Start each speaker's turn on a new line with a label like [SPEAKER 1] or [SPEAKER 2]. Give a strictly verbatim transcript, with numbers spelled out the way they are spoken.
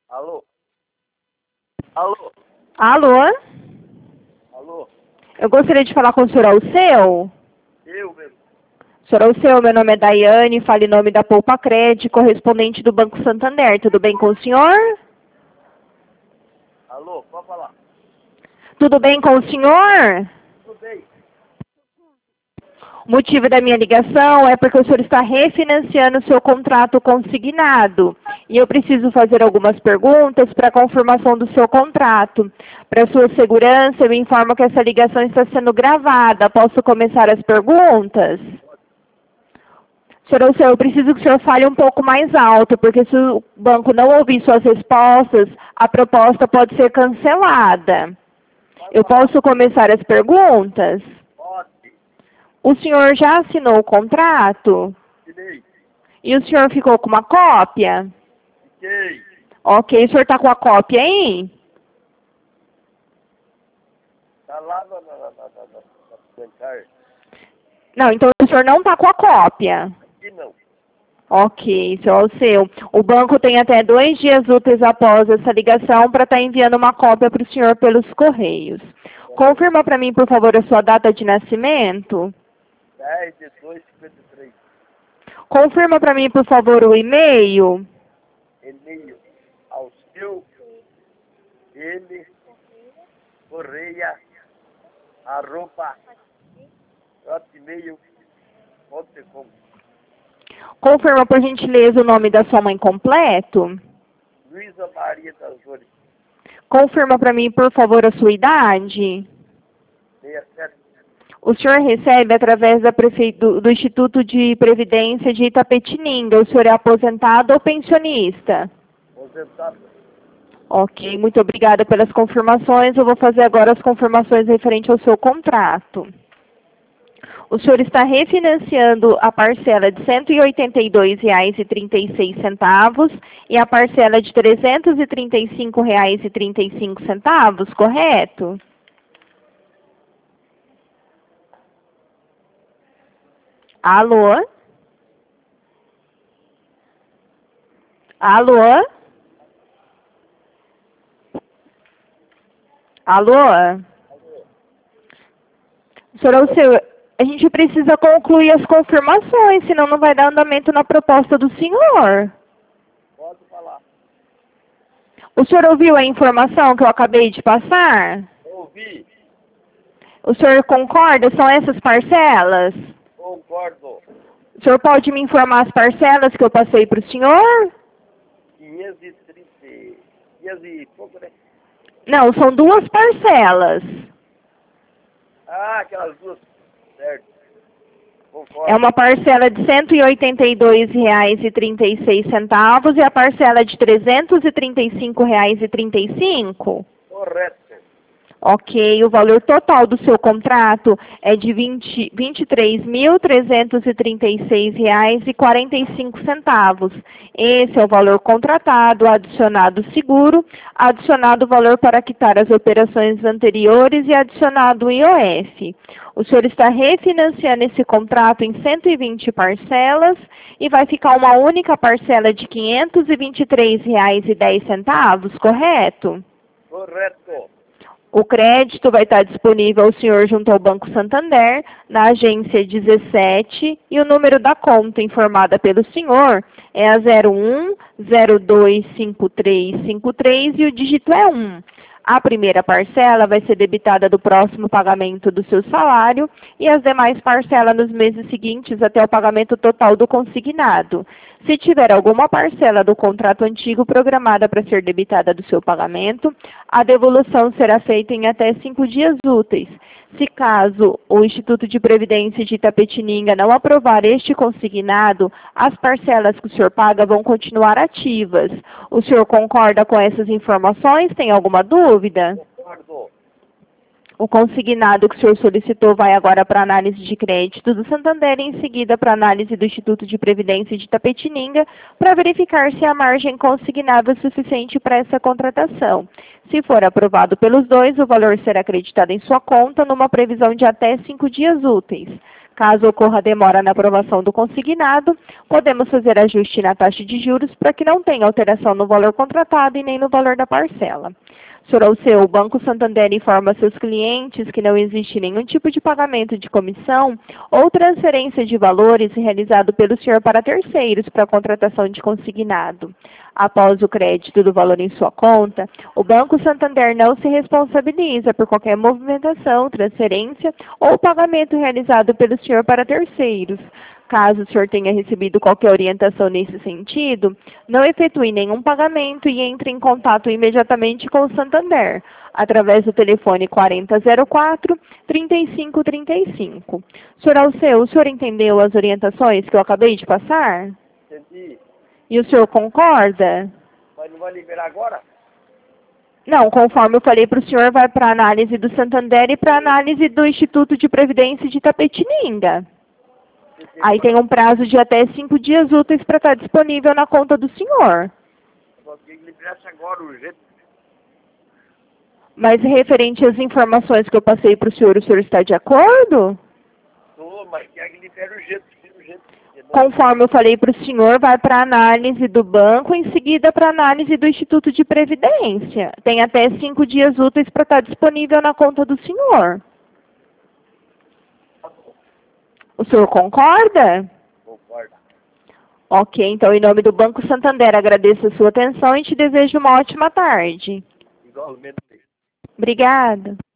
[SPEAKER 1] Alô? Alô?
[SPEAKER 2] Alô?
[SPEAKER 1] Alô?
[SPEAKER 2] Eu gostaria de falar com o senhor Alceu.
[SPEAKER 1] Eu mesmo.
[SPEAKER 2] Senhor Alceu, meu nome é Daiane, falo em nome da Poupa Cred, correspondente do Banco Santander. Tudo bem com o senhor?
[SPEAKER 1] Alô? Pode falar.
[SPEAKER 2] Tudo bem com o senhor?
[SPEAKER 1] Tudo bem.
[SPEAKER 2] O motivo da minha ligação é porque o senhor está refinanciando o seu contrato consignado. E eu preciso fazer algumas perguntas para a confirmação do seu contrato. Para sua segurança, eu informo que essa ligação está sendo gravada. Posso começar as perguntas? Senhor Alceu, eu preciso que o senhor fale um pouco mais alto, porque se o banco não ouvir suas respostas, a proposta pode ser cancelada. Eu posso começar as perguntas?
[SPEAKER 1] Pode.
[SPEAKER 2] O senhor já assinou o contrato?
[SPEAKER 1] Tirei.
[SPEAKER 2] E o senhor ficou com uma cópia?
[SPEAKER 1] Fiquei.
[SPEAKER 2] Ok, o senhor está com a cópia aí?
[SPEAKER 1] Tá lá na, na, na, na, na, na bancária.
[SPEAKER 2] Não, então o senhor não está com a cópia.
[SPEAKER 1] Aqui não.
[SPEAKER 2] Ok, senhor Alceu. O banco tem até dois dias úteis após essa ligação para estar enviando uma cópia para o senhor pelos correios. Confirma para mim, por favor, a sua data de nascimento.
[SPEAKER 1] dez, dezoito, cinquenta e três.
[SPEAKER 2] Confirma para mim, por favor, o e-mail.
[SPEAKER 1] E-mail ao seu ele correia arroba hotmail ponto com.
[SPEAKER 2] Confirma, por gentileza, o nome da sua mãe completo.
[SPEAKER 1] Luísa Maria das Flores.
[SPEAKER 2] Confirma para mim, por favor, a sua idade.
[SPEAKER 1] sessenta e sete.
[SPEAKER 2] O senhor recebe através da prefeitura, do Instituto de Previdência de Itapetininga. O senhor é aposentado ou pensionista?
[SPEAKER 1] Aposentado.
[SPEAKER 2] Ok, muito obrigada pelas confirmações. Eu vou fazer agora as confirmações referentes ao seu contrato. O senhor está refinanciando a parcela de cento e oitenta e dois reais e trinta e seis centavos e a parcela de trezentos e trinta e cinco reais e trinta e cinco centavos, correto? Alô? Alô? Alô? Senhor Alceu, a gente precisa concluir as confirmações, senão não vai dar andamento na proposta do senhor.
[SPEAKER 1] Pode falar.
[SPEAKER 2] O senhor ouviu a informação que eu acabei de passar?
[SPEAKER 1] Ouvi.
[SPEAKER 2] O senhor concorda? São essas parcelas?
[SPEAKER 1] Concordo.
[SPEAKER 2] O senhor pode me informar as parcelas que eu passei para o senhor?
[SPEAKER 1] quinhentos e trinta. quinhentos e pouco, né?
[SPEAKER 2] Não, são duas parcelas.
[SPEAKER 1] Ah, aquelas duas. Certo. Concordo.
[SPEAKER 2] É uma parcela de cento e oitenta e dois reais e trinta e seis centavos e a parcela de trezentos e trinta e cinco reais e trinta e cinco.
[SPEAKER 1] Correto.
[SPEAKER 2] Ok, o valor total do seu contrato é de vinte, vinte e três mil trezentos e trinta e seis reais e quarenta e cinco centavos. Esse é o valor contratado, adicionado seguro, adicionado o valor para quitar as operações anteriores e adicionado o I O F. O senhor está refinanciando esse contrato em cento e vinte parcelas e vai ficar uma única parcela de quinhentos e vinte e três reais e dez centavos, correto?
[SPEAKER 1] Correto.
[SPEAKER 2] O crédito vai estar disponível ao senhor junto ao Banco Santander, na agência dezessete, e o número da conta informada pelo senhor é a zero um zero dois cinco três cinco três e o dígito é um. A primeira parcela vai ser debitada do próximo pagamento do seu salário e as demais parcelas nos meses seguintes até o pagamento total do consignado. Se tiver alguma parcela do contrato antigo programada para ser debitada do seu pagamento, a devolução será feita em até cinco dias úteis. Se caso o Instituto de Previdência de Itapetininga não aprovar este consignado, as parcelas que o senhor paga vão continuar ativas. O senhor concorda com essas informações? Tem alguma dúvida?
[SPEAKER 1] Concordo.
[SPEAKER 2] O consignado que o senhor solicitou vai agora para análise de crédito do Santander e em seguida para análise do Instituto de Previdência de Itapetininga para verificar se a margem consignada é suficiente para essa contratação. Se for aprovado pelos dois, o valor será acreditado em sua conta numa previsão de até cinco dias úteis. Caso ocorra demora na aprovação do consignado, podemos fazer ajuste na taxa de juros para que não tenha alteração no valor contratado e nem no valor da parcela. Senhor Alceu, o Banco Santander informa a seus clientes que não existe nenhum tipo de pagamento de comissão ou transferência de valores realizado pelo senhor para terceiros para a contratação de consignado. Após o crédito do valor em sua conta, o Banco Santander não se responsabiliza por qualquer movimentação, transferência ou pagamento realizado pelo senhor para terceiros. Caso o senhor tenha recebido qualquer orientação nesse sentido, não efetue nenhum pagamento e entre em contato imediatamente com o Santander, através do telefone quarenta zero quatro, trinta e cinco trinta e cinco. senhor Alceu, o senhor entendeu as orientações que eu acabei de passar?
[SPEAKER 1] Entendi.
[SPEAKER 2] E o senhor concorda?
[SPEAKER 1] Mas não vai liberar agora?
[SPEAKER 2] Não, conforme eu falei para o senhor, vai para análise do Santander e para análise do Instituto de Previdência de Itapetininga. Aí tem um prazo de até cinco dias úteis para estar disponível na conta do senhor.
[SPEAKER 1] Só que liberasse agora urgente.
[SPEAKER 2] Mas referente às informações que eu passei para o senhor, o senhor está de acordo?
[SPEAKER 1] Tô, mas quer que libere urgente, urgente.
[SPEAKER 2] Conforme eu falei para o senhor, vai para análise do banco, em seguida para análise do Instituto de Previdência. Tem até cinco dias úteis para estar disponível na conta do senhor. O senhor concorda?
[SPEAKER 1] Concorda.
[SPEAKER 2] Ok, então em nome do Banco Santander agradeço a sua atenção e te desejo uma ótima tarde.
[SPEAKER 1] Igualmente.
[SPEAKER 2] Obrigada.